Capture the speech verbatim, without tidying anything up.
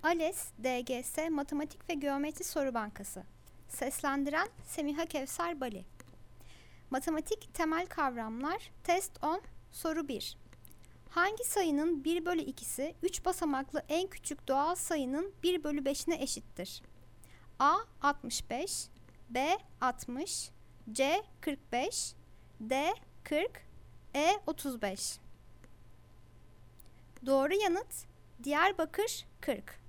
ALES D G S Matematik ve Geometri Soru Bankası. Seslendiren Semiha Kevser Bali. Matematik temel kavramlar. Test on. Soru bir. Hangi sayının bir bölü ikisi üç basamaklı en küçük doğal sayının bir bölü beşine eşittir? A. altmış beş, B. altmış, C. kırk beş, D. kırk, E. otuz beş. Doğru yanıt Diyarbakır kırk.